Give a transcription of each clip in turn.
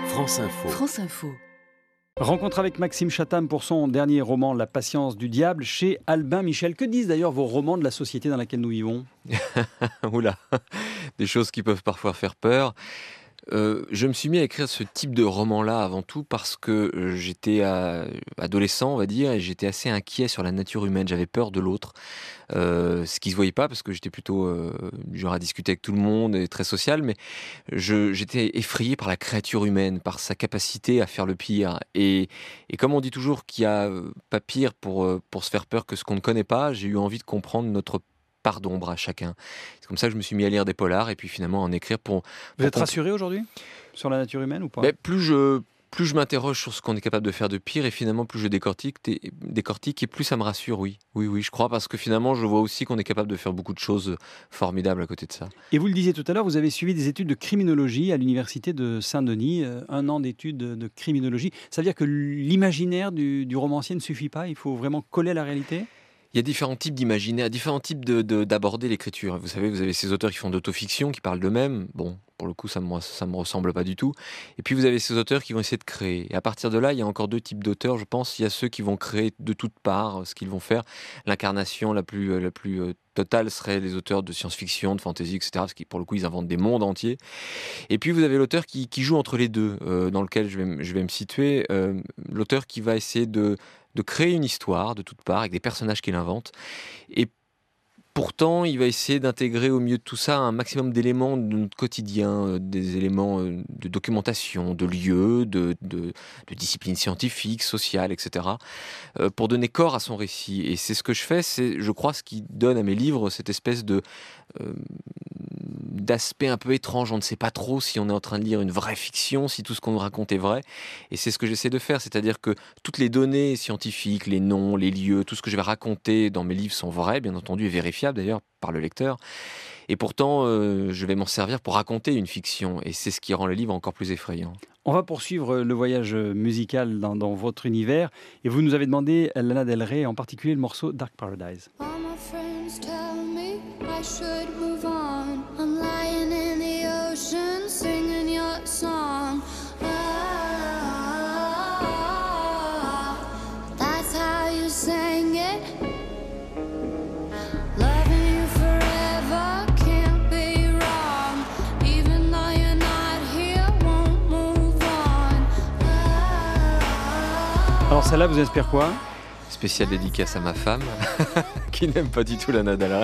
France Info. France Info. Rencontre avec Maxime Chatham pour son dernier roman La patience du diable chez Albin Michel. Que disent d'ailleurs vos romans de la société dans laquelle nous vivons ? Oula, des choses qui peuvent parfois faire peur. Je me suis mis à écrire ce type de roman-là avant tout parce que j'étais adolescent, on va dire, et j'étais assez inquiet sur la nature humaine. J'avais peur de l'autre, ce qui se voyait pas parce que j'étais plutôt du genre à discuter avec tout le monde et très social, mais j'étais effrayé par la créature humaine, par sa capacité à faire le pire. Et comme on dit toujours qu'il y a pas pire pour se faire peur que ce qu'on ne connaît pas, j'ai eu envie de comprendre notre part d'ombre à chacun. C'est comme ça que je me suis mis à lire des polars et puis finalement à en écrire pour... Vous êtes rassuré aujourd'hui sur la nature humaine ou pas ? Plus je m'interroge sur ce qu'on est capable de faire de pire et finalement plus je décortique et plus ça me rassure, oui. Oui, je crois, parce que finalement je vois aussi qu'on est capable de faire beaucoup de choses formidables à côté de ça. Et vous le disiez tout à l'heure, vous avez suivi des études de criminologie à l'université de Saint-Denis, 1 an d'études de criminologie. Ça veut dire que l'imaginaire du romancier ne suffit pas, il faut vraiment coller à la réalité ? Il y a différents types d'imaginaire, différents types d'aborder l'écriture. Vous savez, vous avez ces auteurs qui font d'autofiction, qui parlent d'eux-mêmes. Bon, pour le coup, ça me ressemble pas du tout. Et puis vous avez ces auteurs qui vont essayer de créer. Et à partir de là, il y a encore 2 types d'auteurs, je pense. Il y a ceux qui vont créer de toutes parts ce qu'ils vont faire. L'incarnation la plus totale serait les auteurs de science-fiction, de fantasy, etc. Parce que pour le coup, ils inventent des mondes entiers. Et puis vous avez l'auteur qui joue entre les deux, dans lequel je vais me situer. L'auteur qui va essayer de créer une histoire de toutes parts avec des personnages qu'il invente. Et pourtant, il va essayer d'intégrer au milieu de tout ça un maximum d'éléments de notre quotidien, des éléments de documentation, de lieux, de disciplines scientifiques, sociales, etc., pour donner corps à son récit. Et c'est ce que je fais, c'est, je crois, ce qui donne à mes livres cette espèce d'aspect un peu étrange. On ne sait pas trop si on est en train de lire une vraie fiction, si tout ce qu'on nous raconte est vrai. Et c'est ce que j'essaie de faire, c'est-à-dire que toutes les données scientifiques, les noms, les lieux, tout ce que je vais raconter dans mes livres sont vrais, bien entendu, et vérifiables d'ailleurs par le lecteur. Et pourtant, je vais m'en servir pour raconter une fiction. Et c'est ce qui rend le livre encore plus effrayant. On va poursuivre le voyage musical dans votre univers. Et vous nous avez demandé, Lana Del Rey, en particulier le morceau Dark Paradise. I should move on. I'm lying in the ocean, singing your song. Ah, that's how you sang it. Loving you forever can't be wrong. Even though you're not here, won't move on. Alors celle-là vous inspire quoi ? Spéciale dédicace à ma femme, qui n'aime pas du tout Lana Del Rey.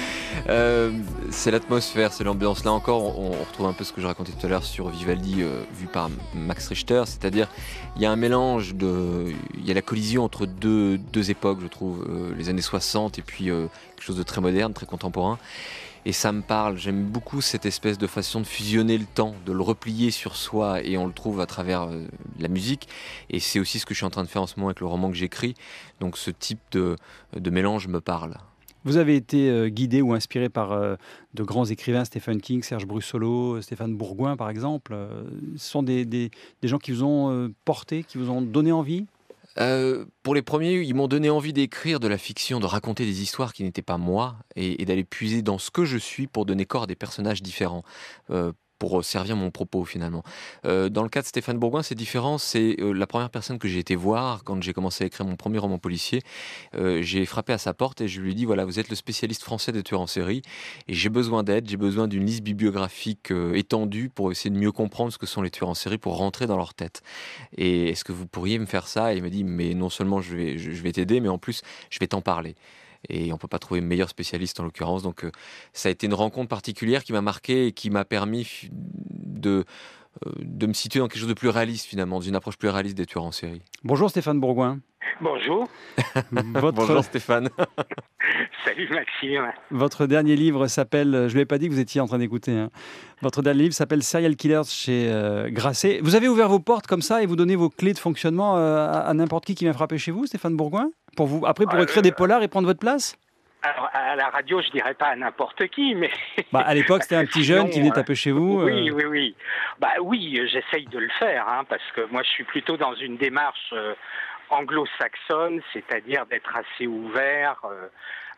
C'est l'atmosphère, c'est l'ambiance. Là encore, on retrouve un peu ce que je racontais tout à l'heure sur Vivaldi, vu par Max Richter. C'est-à-dire, il y a un mélange, il y a la collision entre deux époques, je trouve, les années 60 et puis quelque chose de très moderne, très contemporain. Et ça me parle, j'aime beaucoup cette espèce de façon de fusionner le temps, de le replier sur soi, et on le trouve à travers la musique. Et c'est aussi ce que je suis en train de faire en ce moment avec le roman que j'écris. Donc ce type de mélange me parle. Vous avez été guidé ou inspiré par de grands écrivains, Stephen King, Serge Brussolo, Stéphane Bourgoin par exemple. Ce sont des gens qui vous ont porté, qui vous ont donné envie ? Pour les premiers, ils m'ont donné envie d'écrire de la fiction, de raconter des histoires qui n'étaient pas moi, et d'aller puiser dans ce que je suis pour donner corps à des personnages différents, pour servir mon propos finalement. Dans le cas de Stéphane Bourgoin, c'est différent. C'est la première personne que j'ai été voir quand j'ai commencé à écrire mon premier roman policier. J'ai frappé à sa porte et je lui ai dit, voilà, vous êtes le spécialiste français des tueurs en série et j'ai besoin d'aide, j'ai besoin d'une liste bibliographique étendue pour essayer de mieux comprendre ce que sont les tueurs en série, pour rentrer dans leur tête. Et est-ce que vous pourriez me faire ça ? Et il m'a dit, mais non seulement je vais t'aider, mais en plus je vais t'en parler. Et on ne peut pas trouver meilleur spécialiste en l'occurrence. Donc ça a été une rencontre particulière qui m'a marqué et qui m'a permis de me situer dans quelque chose de plus réaliste finalement, dans une approche plus réaliste des tueurs en série. Bonjour Stéphane Bourgoin. Bonjour. Bonjour Stéphane. Salut Maxime. Votre dernier livre s'appelle, je ne lui ai pas dit que vous étiez en train d'écouter, hein. Votre dernier livre s'appelle Serial Killers chez Grasset. Vous avez ouvert vos portes comme ça et vous donnez vos clés de fonctionnement à n'importe qui vient frapper chez vous, Stéphane Bourgoin ? Pour écrire des polars et prendre votre place ? Alors, à la radio, je dirais pas à n'importe qui, mais... À l'époque, c'était un petit jeune qui venait taper chez vous. Oui. Oui, j'essaye de le faire, hein, parce que moi, je suis plutôt dans une démarche anglo-saxonne, c'est-à-dire d'être assez ouvert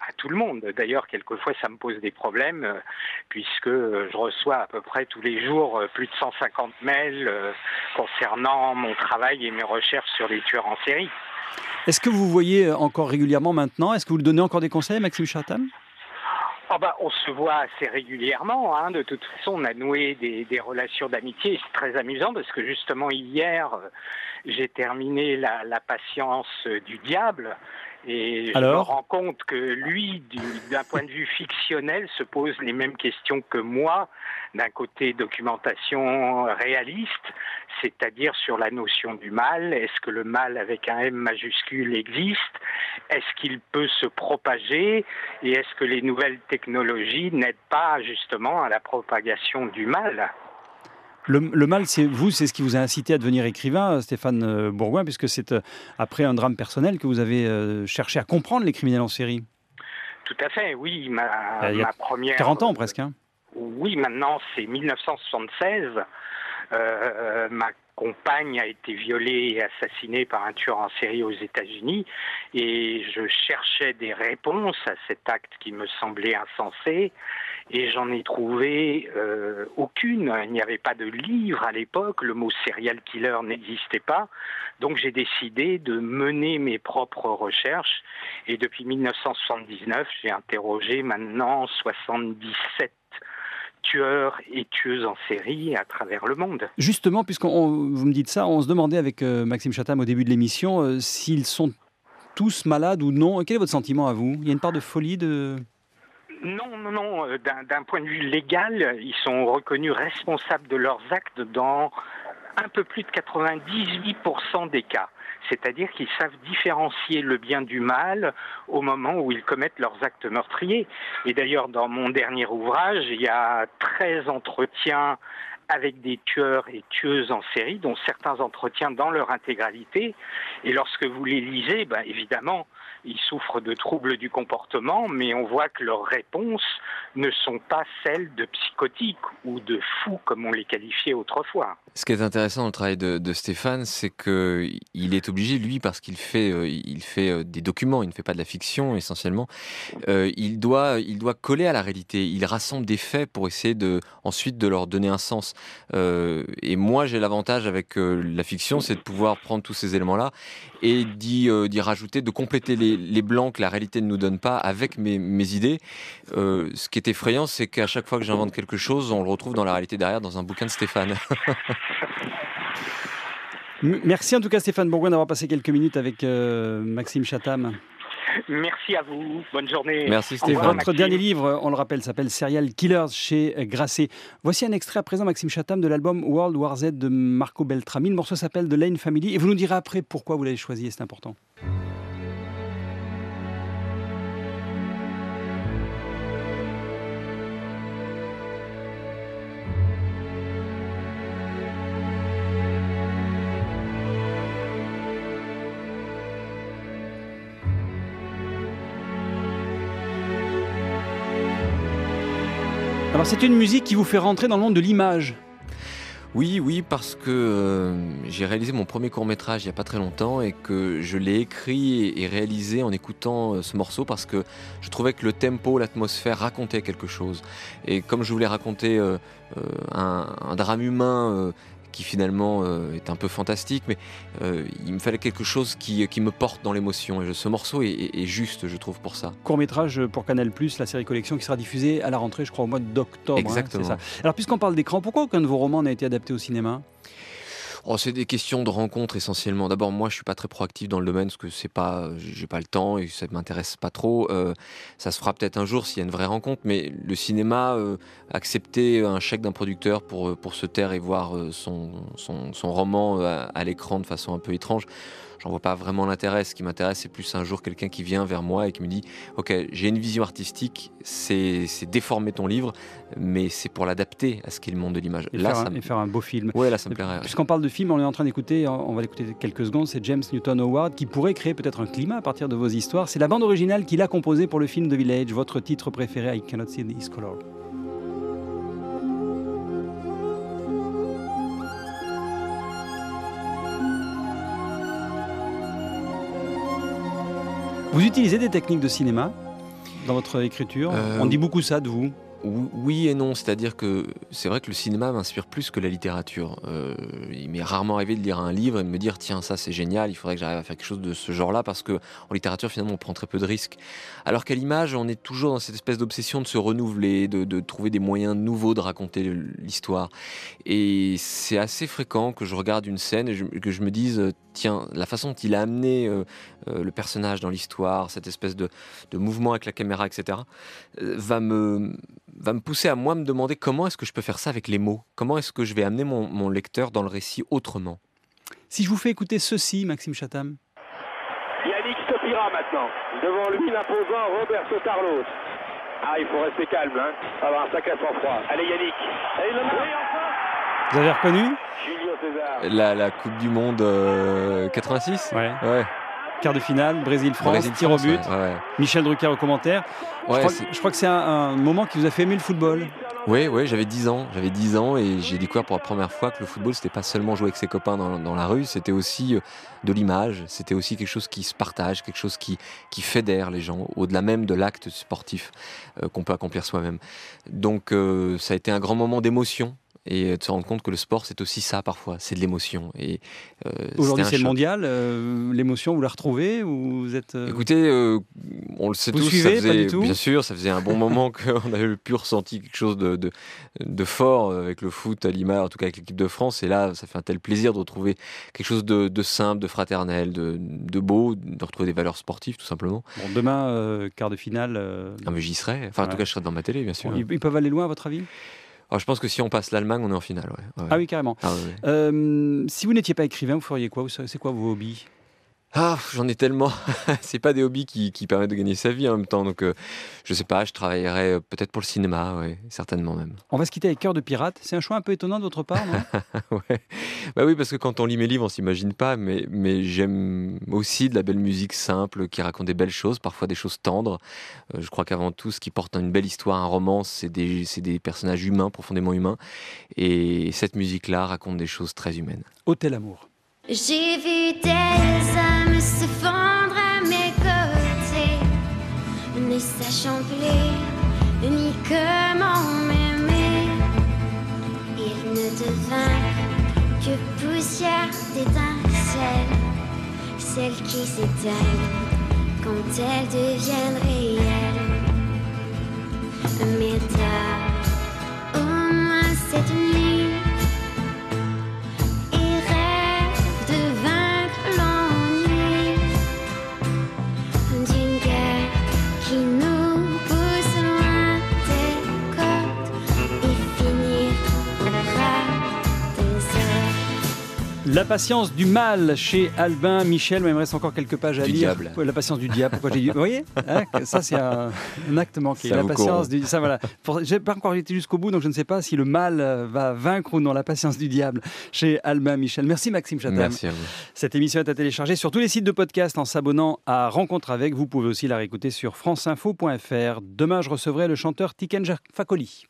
à tout le monde. D'ailleurs, quelquefois, ça me pose des problèmes, puisque je reçois à peu près tous les jours plus de 150 mails concernant mon travail et mes recherches sur les tueurs en série. Est-ce que vous voyez encore régulièrement maintenant? Est-ce que vous lui donnez encore des conseils, Maxime Chatham? On se voit assez régulièrement. De toute façon, on a noué des relations d'amitié. C'est très amusant parce que justement hier, j'ai terminé la patience du diable. Et je me rends compte que lui, d'un point de vue fictionnel, se pose les mêmes questions que moi, d'un côté documentation réaliste, c'est-à-dire sur la notion du mal. Est-ce que le mal avec un M majuscule existe? Est-ce qu'il peut se propager? Et est-ce que les nouvelles technologies n'aident pas justement à la propagation du mal? Le mal, c'est ce qui vous a incité à devenir écrivain, Stéphane Bourgoin, puisque c'est après un drame personnel que vous avez cherché à comprendre les criminels en série. Tout à fait, oui. Ma première... 40 ans presque. Oui, maintenant c'est 1976. Ma compagne a été violée et assassinée par un tueur en série aux États-Unis et je cherchais des réponses à cet acte qui me semblait insensé et j'en ai trouvé aucune. Il n'y avait pas de livre à l'époque, le mot serial killer n'existait pas, donc j'ai décidé de mener mes propres recherches et depuis 1979 j'ai interrogé maintenant 77 tueurs et tueuses en série à travers le monde. Justement, puisque vous me dites ça, on se demandait avec Maxime Chatham au début de l'émission s'ils sont tous malades ou non. Quel est votre sentiment à vous? Il y a une part de folie de... Non. D'un point de vue légal, ils sont reconnus responsables de leurs actes dans un peu plus de 98% des cas. C'est-à-dire qu'ils savent différencier le bien du mal au moment où ils commettent leurs actes meurtriers. Et d'ailleurs, dans mon dernier ouvrage, il y a 13 entretiens avec des tueurs et tueuses en série, dont certains entretiens dans leur intégralité. Et lorsque vous les lisez, évidemment, ils souffrent de troubles du comportement, mais on voit que leurs réponses ne sont pas celles de psychotiques ou de fous, comme on les qualifiait autrefois. Ce qui est intéressant dans le travail de Stéphane, c'est qu'il est obligé, lui, parce qu'il fait des documents, il ne fait pas de la fiction essentiellement, il doit coller à la réalité, il rassemble des faits pour essayer ensuite de leur donner un sens. Et moi, j'ai l'avantage avec la fiction, c'est de pouvoir prendre tous ces éléments-là et d'y rajouter, de compléter les blancs que la réalité ne nous donne pas avec mes idées. Ce qui est effrayant, c'est qu'à chaque fois que j'invente quelque chose, on le retrouve dans la réalité derrière, dans un bouquin de Stéphane. Merci en tout cas Stéphane Bourgoin d'avoir passé quelques minutes avec Maxime Chatham. Merci à vous, bonne journée. Merci Stéphane. Votre dernier livre, on le rappelle, s'appelle Serial Killers chez Grasset. Voici un extrait à présent, Maxime Chatham, de l'album World War Z de Marco Beltrami. Le morceau s'appelle The Lane Family et vous nous direz après pourquoi vous l'avez choisi, c'est important. Alors c'est une musique qui vous fait rentrer dans le monde de l'image. Oui, parce que j'ai réalisé mon premier court-métrage il n'y a pas très longtemps et que je l'ai écrit et réalisé en écoutant ce morceau parce que je trouvais que le tempo, l'atmosphère racontait quelque chose. Et comme je voulais raconter un drame humain qui finalement est un peu fantastique, mais il me fallait quelque chose qui me porte dans l'émotion. Et ce morceau est juste, je trouve, pour ça. Court-métrage pour Canal+, la série collection qui sera diffusée à la rentrée, je crois, au mois d'octobre. Exactement. C'est ça. Alors, puisqu'on parle d'écran, pourquoi aucun de vos romans n'a été adapté au cinéma ? C'est des questions de rencontres essentiellement. D'abord, moi, je suis pas très proactif dans le domaine parce que j'ai pas le temps et ça m'intéresse pas trop. Ça se fera peut-être un jour s'il y a une vraie rencontre, mais le cinéma, accepter un chèque d'un producteur pour se taire et voir son roman à l'écran de façon un peu étrange, j'en vois pas vraiment l'intérêt. Ce qui m'intéresse, c'est plus un jour quelqu'un qui vient vers moi et qui me dit « Ok, j'ai une vision artistique, c'est déformer ton livre, mais c'est pour l'adapter à ce qu'est le monde de l'image. » Et faire un beau film. Ouais, là, ça me plairait. Puisqu'on parle de film, on est en train d'écouter, on va l'écouter quelques secondes, c'est James Newton Howard qui pourrait créer peut-être un climat à partir de vos histoires. C'est la bande originale qu'il a composée pour le film The Village, votre titre préféré, I Cannot See This Color. Vous utilisez des techniques de cinéma ? dans votre écriture. Euh, On dit beaucoup ça de vous. Oui et non, c'est-à-dire que c'est vrai que le cinéma m'inspire plus que la littérature. Il m'est rarement arrivé de lire un livre et de me dire tiens ça c'est génial, il faudrait que j'arrive à faire quelque chose de ce genre-là parce que en littérature finalement on prend très peu de risques. Alors qu'à l'image on est toujours dans cette espèce d'obsession de se renouveler, de trouver des moyens nouveaux de raconter l'histoire. Et c'est assez fréquent que je regarde une scène et que je me dise tiens la façon dont il a amené le personnage dans l'histoire, cette espèce de mouvement avec la caméra, etc. va me pousser à moi me demander comment est-ce que je peux faire ça avec les mots. Comment est-ce que je vais amener mon lecteur dans le récit autrement. Si je vous fais écouter ceci, Maxime Chatham. Yannick Stopira maintenant. Devant lui, l'imposant Roberto Carlos. Ah, il faut rester calme, hein. Avoir un sacré sang-froid. Allez, Yannick. Et il le marque. Oui, enfin. Vous avez reconnu Julio César. La Coupe du Monde 86 Ouais. Ouais. Quart de finale, Brésil-France, Brésil-France, tir au but. ouais. Michel Drucker au commentaire. Ouais, je crois que c'est un moment qui vous a fait aimer le football. Oui, j'avais 10 ans. J'avais 10 ans et j'ai découvert pour la première fois que le football, c'était pas seulement jouer avec ses copains dans la rue, c'était aussi de l'image, c'était aussi quelque chose qui se partage, quelque chose qui fédère les gens, au-delà même de l'acte sportif qu'on peut accomplir soi-même. Donc ça a été un grand moment d'émotion. Et de se rendre compte que le sport, c'est aussi ça parfois, c'est de l'émotion. Et aujourd'hui, c'est le choc. mondial. L'émotion, vous la retrouvez ou vous êtes Écoutez, on le sait vous tous, suivez, ça faisait, pas du tout bien sûr, ça faisait un bon moment qu'on avait pu ressentir quelque chose de fort avec le foot à Lima, en tout cas avec l'équipe de France. Et là, ça fait un tel plaisir de retrouver quelque chose de simple, de fraternel, de beau, de retrouver des valeurs sportives tout simplement. Bon, demain, quart de finale. Ah, mais j'y serai. Enfin, en tout cas, je serai devant ma télé, bien sûr. Bon, ils peuvent aller loin, à votre avis? Alors, je pense que si on passe l'Allemagne, on est en finale. Ouais. Ah oui, carrément. Ah, ouais. Si vous n'étiez pas écrivain, vous feriez quoi? C'est quoi vos hobbies? Ah, j'en ai tellement. C'est pas des hobbies qui permettent de gagner sa vie en même temps. Donc, je sais pas, je travaillerais peut-être pour le cinéma, ouais, certainement même. On va se quitter avec Cœur de pirate. C'est un choix un peu étonnant de votre part, non? Ouais. Bah oui, parce que quand on lit mes livres, on s'imagine pas, mais j'aime aussi de la belle musique simple qui raconte des belles choses, parfois des choses tendres. Je crois qu'avant tout, ce qui porte une belle histoire, un roman, c'est des personnages humains, profondément humains. Et cette musique-là raconte des choses très humaines. Hôtel Amour. J'ai vu des âmes se fendre à mes côtés, ne sachant plus ni comment m'aimer. Il ne devint que poussière d'étincelles, celles qui s'éteignent quand elles deviennent réelles. Mais tard, au moins cette nuit, La patience du mal chez Albin Michel. Il me reste encore quelques pages à Du lire. diable. Ouais, la patience du diable. Pourquoi j'ai dit... Vous voyez hein, ça, c'est un acte manqué. Ça la vous patience corrompt. du... Ça, voilà. J'ai pas encore été jusqu'au bout, donc je ne sais pas si le mal va vaincre ou non. La patience du diable chez Albin Michel. Merci Maxime Chatham. Merci à vous. Cette émission est à télécharger sur tous les sites de podcast en s'abonnant à Rencontre avec. Vous pouvez aussi la réécouter sur franceinfo.fr. Demain, je recevrai le chanteur Tiken Fakoli.